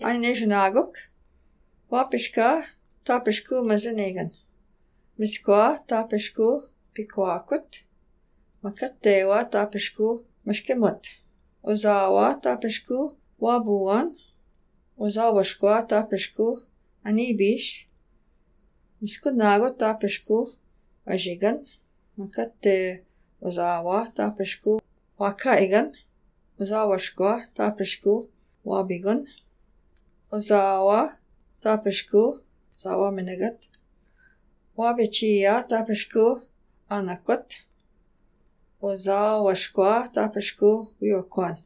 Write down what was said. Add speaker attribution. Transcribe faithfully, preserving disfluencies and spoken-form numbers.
Speaker 1: Ainejunaguk, Wapishka, Tapishku Mazanegan, Miskwa, Tapishku, Pikwakut, Makatewa, Tapishku, Mashkemut, Ozawa, Tapishku, Wabuan, Ozawashkwa, Tapishku, Anibish, Miskunago, Tapishku, Ajigan, Makate, Ozawa, Tapishku, Wakaigan, Ozawashkwa, Tapishku, Wabigun, Ozawa, Tapishku, Ozawa Menegat, Wabichia, Tapishku, Anakut, Ozawashkwa, Tapishku, Wiokwan.